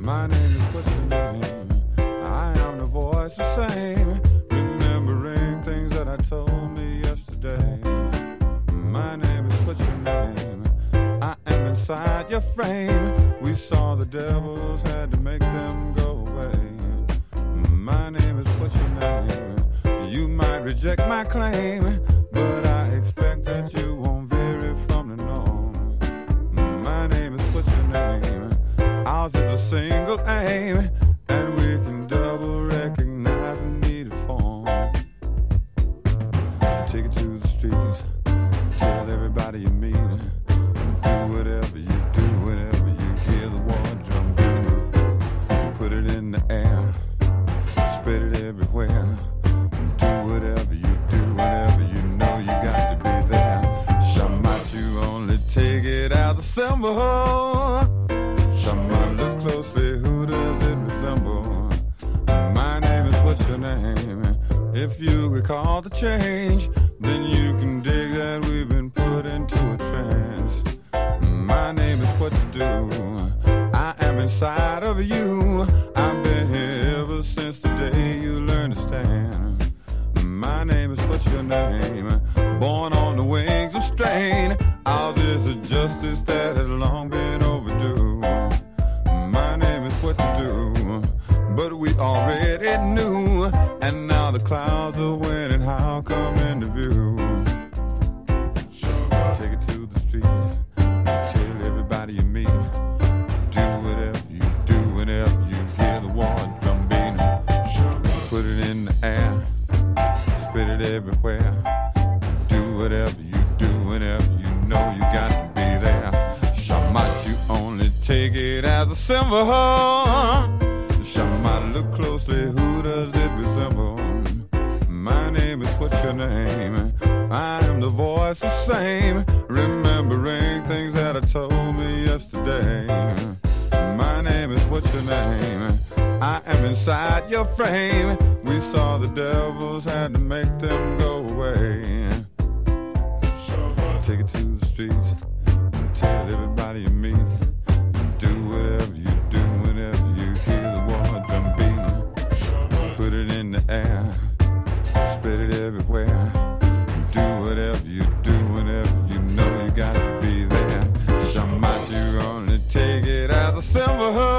My name is what's your name? I am the voice the same, remembering things that I told me yesterday. My name is what's your name? I am inside your frame. We saw the devils, had to make them go away. My name is what's your name? You might reject my claim, but I expect that you won't vary from the norm. My name is what's your name? Ours is a single aim, and we can double recognize the needed form. Take it to the streets, tell everybody you meet. Do whatever you do whenever you hear the war drum beating. Put it in the air, spread it everywhere. Do whatever you do whenever you know you got to be there. Shamat, you only take it as a symbol. Shamat, look closely, who does it resemble? My name is what's your name? If you recall the change, then you can dig that we've been put into a trance. My name is what to do. I am inside of you. I've been here ever since the day you learned to stand. My name is what's your name? Born on the wings of strain. Ours is a justice that has long been overdue. My name is what to do, but we already knew. And now the clouds are winning. How come into view? Take it to the street, tell everybody you meet. Do whatever you do whenever you hear the war drum beating. Put it in the air, spit it everywhere. Do whatever you do whenever you know you got to be there. Shamat, you only take it as a symbol. Shamat, look closely, who does it resemble? My name is what's your name? I am the voice the same, remembering things that I told me yesterday. My name is what's your name? I am inside your frame. We saw the devils, had to make them go away. Take it to the streets, tell everybody you meet. Do whatever you do whenever you hear the war drum beating. Put it in the air, spread it everywhere. Do whatever you do whenever you know you got to be there. Shamat, you only take it as a symbol.